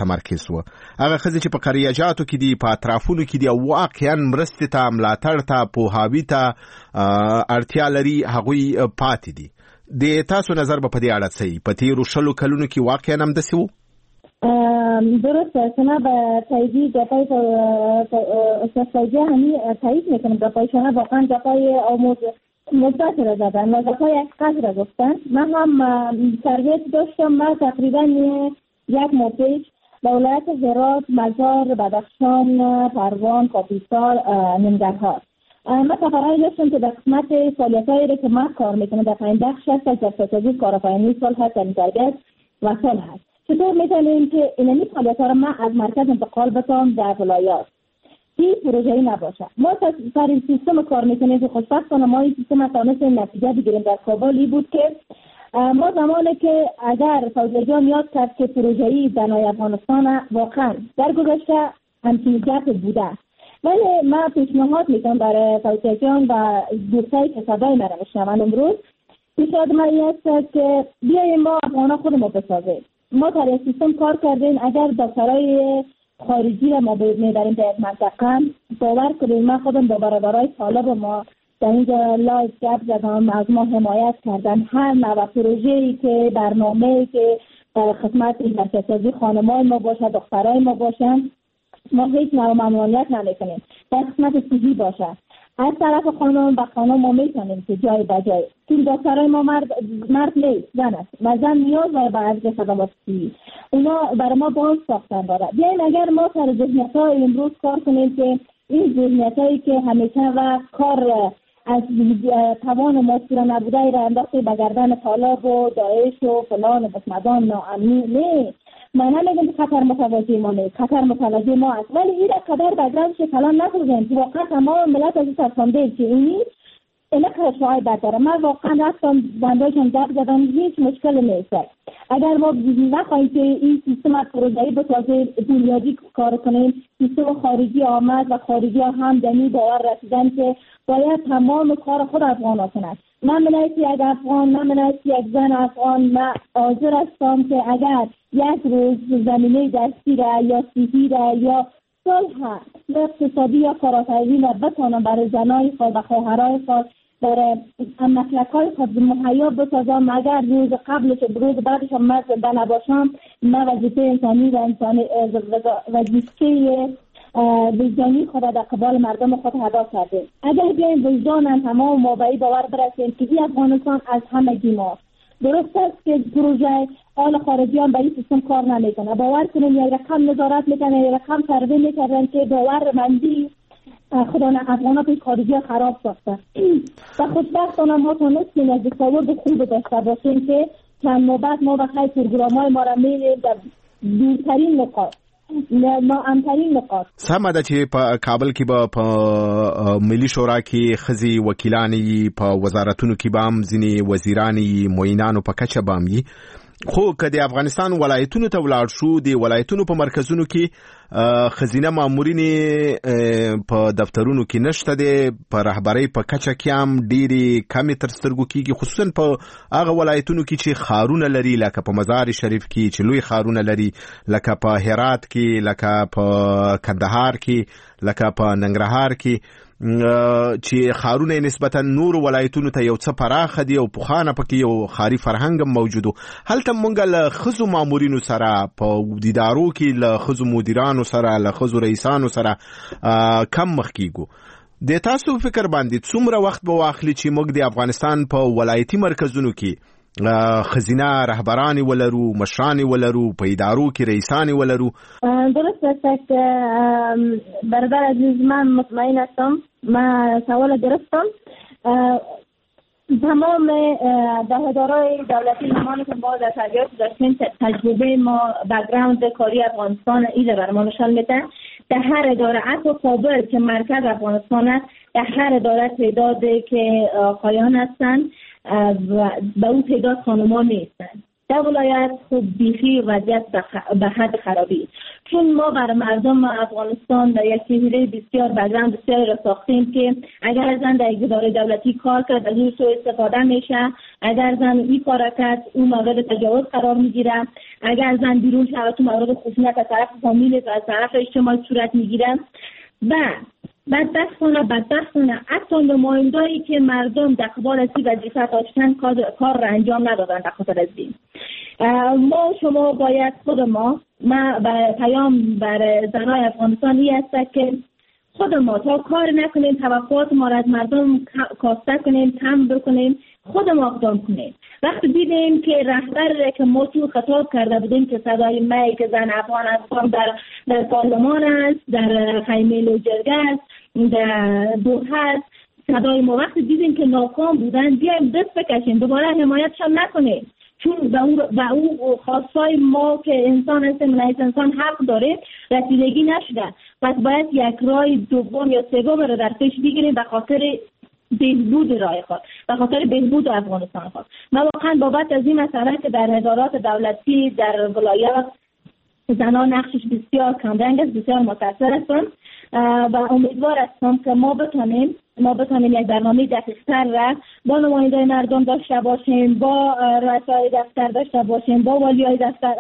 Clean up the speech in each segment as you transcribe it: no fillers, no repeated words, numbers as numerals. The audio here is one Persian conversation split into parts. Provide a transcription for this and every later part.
متمرکز و هغه خزي چې په قریاجاتو کې دي، په اطرافونو کې دي، واقعا مرستې ته، ملاتړ ته، پوهاوي ته اړتیا لري، هغوی پاتې دي. د تاسو نظر په دې اړه څه په تیرو 20 کلونو کې واقعا هم داسې و؟ درسته شما به تاییدی گپای استفاده همی تایید میکنم. گپای شما واقعا گپای مثبت را زدن و گپای حقیقت را گفتن. من هم تربیت داشتم. من تقریبا یک ماه پیش به ولایت هرات، مزار، بدخشان، پروان، کاپیسار، ننگرهار من سفرهایی داشتم که در قسمت فعالیت‌هایی که من کار میکنم در پایین بخش هست از استراتژی کارآفرینی سال هست، تربیت و سال هست. چطور میتونیم که اینمی فعالیت‌ها را من از مرکز انتقال بتونم در ولایات این پروژه‌ای نباشه. ما سر این سیستم کار میکنیم که خوشبختانه ما این سیستم تونستیم نتیجه بگیریم. در کابلی بود که ما زمانی که اگر فوزی جان یاد کرد که پروژه‌ای بنای افغانستان واقعا در گذشته همچین گپ بوده، ولی من پیشنهاد میکنم برای فوزی جان و دوستایی که صدای من را میشنوند امروز، پیشنهاد من این است که بیاییم ما افغانا خودمون بسازیم. ما در سیستم کار کردیم. اگر دکترای خارجی را ما میبریم در یک منطقه، باور کنیم من خودم با برادرای طالب ما در اینجا لایو گپ زدم، از ما حمایت کردن. هر نوع پروژه‌ای که برنامه‌ای که در خدمت بچه‌سازی خانم‌های ما باشه، دخترای ما باشن، ما هیچ نوع ممنوعیت نمی‌کنیم. در خدمت صحی باشه از طرف خانم و خانم ما میتونیم که جای به جای، چون دکترای ما مرد نیست، زن است و زن نیاز داره به عرض خدمات صحی. اونا برای ما باز ساختن داره. بیاین اگر ما سر ذهنیت‌های امروز کار کنیم که این ذهنیت‌هایی که همیشه و کار از توان ما پورا نبوده را انداخته به گردن طالب و داعش و فلان و بسمدان ناامنی. نه، من نمیگم که خطر متوجه ما نیست، خطر متوجه ما است، ولی این را قدر بگرم که کلان نکنیم که واقعا تمام ملت از این سرسانده که اینی اینا که شاید داره. من واقعا رفتم بندایشان گپ زدم، هیچ مشکل نیست. اگر ما نخواهیم که این سیستم پروژه‌ای بسازیم، بنیادی کار کنیم، سیستم خارجی آمد و خارجی ها هم دنی باور رسیدن که باید تمام کار خود افغان ها کنند. من منایتی یک افغان، من منایتی یک زن افغان، من حاضر هستم که اگر یک روز زمینه دستی را یا صحی را یا صلح یا اقتصادی یا کارآفرینی را بتوانم برای زنای خود و خواهرای خود برای مسلک‌های خود مهیا بسازم. اگر روز قبلش روز بعدش هم من زنده نباشم، من وظیفه انسانی و انسانی وظیفه وجدانی خود در قبال مردم خود ادا کردیم. اگر بیایم وجدان تمام ما به این باور برسیم که این افغانستان از همگی ماست. درست است که پروژه آل خارجی هم به این سیستم کار نمیکنه. باور کنیم یک رقم نظارت میکنه، یک رقم سروی میکردن که باورمندی خدا نه افغانا پیش خارجی خراب ساخته و خوشبختانه ما تونستیم از تصاور خوب داشته باشیم که چند نوبت ما بخیر پروگرام‌های ما را میریم در دورترین نقاط، ناامترین نقاط. سمه ده چې په کابل کې به په ملي شورا کې خزي وکیلانی، په وزارتونو کې به هم ځینې وزیرانی، معینانو په کچه به هم وي. خو که د افغانستان ولایتونو ته ولاړ شو، د ولایتونو په مرکزونو کې خزینه مامورین په دفترونو کې نشته دي، په رهبرۍ په کچه کې هم ډېرې کمې تر سترګو کېږي، خصوصا په هغه ولایتونو کې چې ښارونه لري، لکه په مزار شریف کې چې لوی ښارونه لري، لکه په هرات کې، لکه په کندهار کې، لکه په ننګرهار کې، چې خارونه نسبتا نور ولایتونو ته یو څه پراخه دي او پخوانه پکې یو خاري فرهنګ موجودو. هلته مونږ له خزو مامورینو سره په دیدارو کې له خزو مدیرانو سره، له خزو رئیسانو سره کم مخ کیږو. د تاسو فکر باندې څومره وخت به واخلي چې موږ د افغانستان په ولایتي مرکزونو کې خزینه رهبرانی ولرو، مشرانی ولرو، په ادارو کې رئیسانی ولرو؟ درست است که برادر عزیز، من مطمئن هستم. من سوال گرفتم. تمام ادارهای دولتی زمانی که ما در تربیت داشتیم، تجربه ما بک‌گراند کاری افغانستان ایده بر ما نشان میده. در هر اداره، حتی کابل که مرکز افغانستان است، در هر اداره تعدادی که آقایان هستند و به اون تعداد خانمان نیستند. در ولایت خب بیخی وضعیت به حد خرابی، چون ما برای مردم افغانستان یک چهره بسیار بگرم بسیار را ساختیم که اگر زن در اداره دولتی کار کرد از او سوء استفاده میشه، اگر زن این کار کرد او مورد تجاوز قرار میگیره، اگر زن بیرون شود تو مورد خشونت از طرف فامیل و از طرف اجتماع صورت میگیره. و بدبختانه حتی نمایندهایی که مردم در قبال از این وظیفه داشتن کار را انجام ندادن. در خاطر از این شما باید ما پیام بر زنای افغانستانی است که خود ما تا کار نکنیم، توقعات ما را از مردم کاسته کنیم، کم بکنیم، خود ما اقدام کنیم. وقتی دیدیم که رهبر که ما تو خطاب کرده بودیم که صدای می که زن افغانستان در پارلمان است، در خیمه لوجرگه است، در دوحه است، صدای ما وقتی دیدیم که ناکام بودن، بیایم دست بکشیم، دوباره حمایتشان نکنیم، چون به او خواستای ما که انسان هستیم، رئیس انسان حق داره، رسیدگی نشده. پس باید یک راه دوم یا سوم رو در پیش بگیریم به خاطر بهبود راه خود، به خاطر بهبود افغانستان خود. من واقعا بابت از این مسئله که در ادارات دولتی در ولایات زنان نقشش بسیار کمرنگ است، بسیار متاثر هستم و امیدوار هستم که ما بتونیم یک برنامه دقیق‌تر را با نمایندگان مردم داشته باشیم، با رؤسای دفتر داشته باشیم، با والیای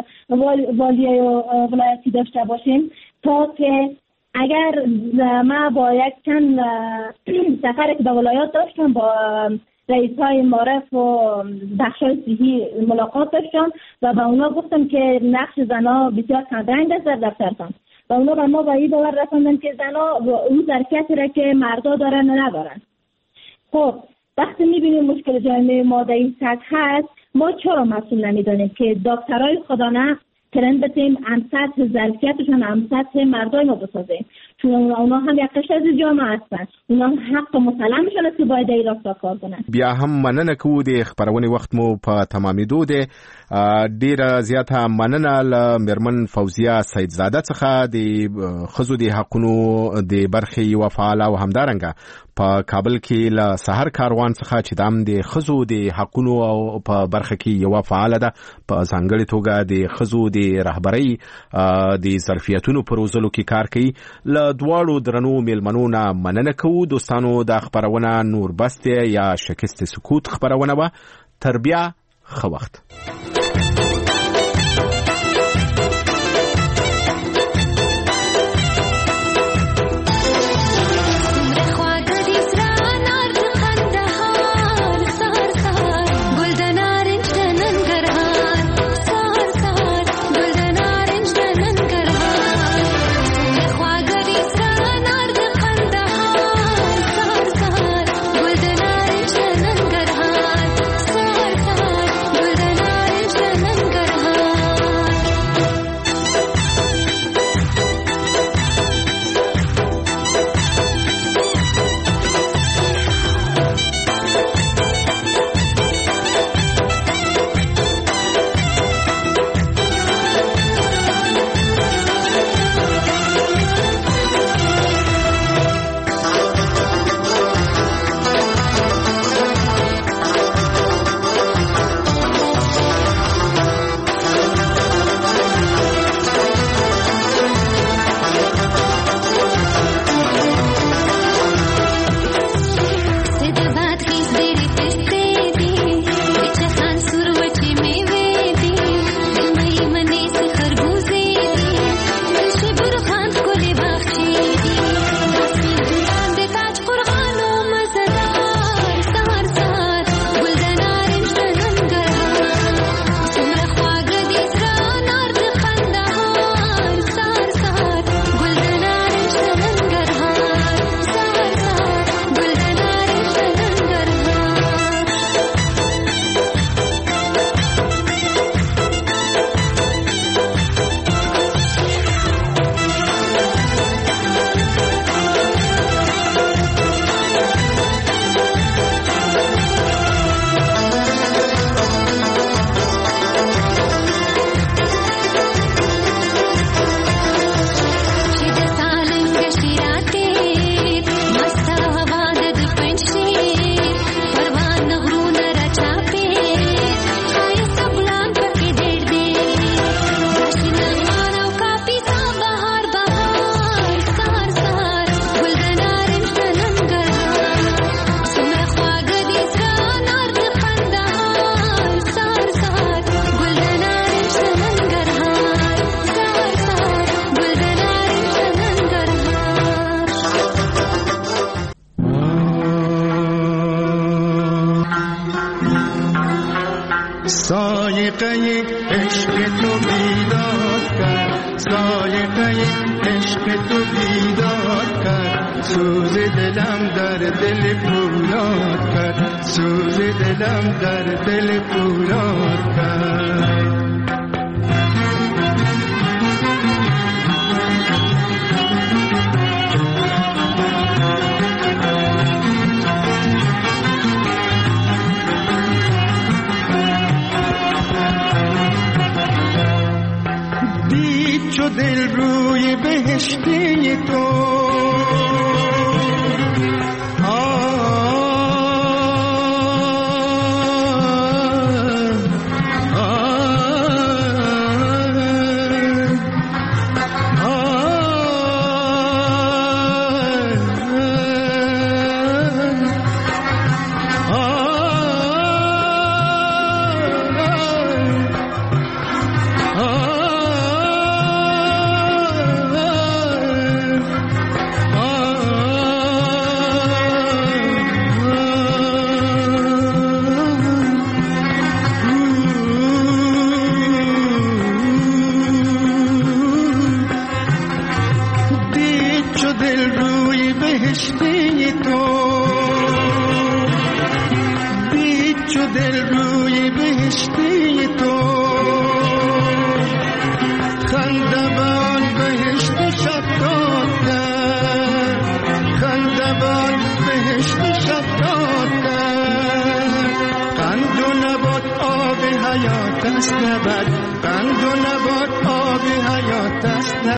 ولایتی داشته باشیم، تا که اگر ما با یک چند سفر که به ولایات داشتم با رئیس های معرف و بخش های صحی ملاقات داشتم و به اونا گفتم که نقش زنها بسیار کمرنگ است در دفترتان و اونا به ما با این باور رساندن که زنها اون ظرفیتی را که مردا دارن ندارن. خب وقتی میبینیم مشکل جامعه ما در این سطح هست، ما چرا مسئول نمیدانیم که دکترای خودانه ترند بتیم هم سطح ظرفیتشون هم سطح مردای ما بسازیم، چون اونا هم یک قشر از جامعه هستن، اونا حق مسلمشون است که باید این راستا کار کنن. بیا هم مننه کوو د خبرونې وخت مو په تمامېدو دی. ډیره زیاته مننه له میرمن فوزیه سیدزاده څخه د ښځو د حقونو د برخې یوه فعاله او همدارنګه په کابل کې له سحر کاروان څخه چې دام د ښځو د حقونو او په برخه کې یوه فعاله ده، په ځانګړې توګه د ښځو د رهبرۍ د ظرفیتونو په روزلو کې کار کوي. له دواړو درنو میلمنو نه مننه کوو. دوستانو دا خبرونه نور بست یا شکست سکوت خبرونه وه. تر بیا ښه وخت. زایقه عشق تو بیدار کرد، سوز دلم در دل پولاد کرد، سوز دلم در دل پولاد کرد. چو دل روی بهشتی تو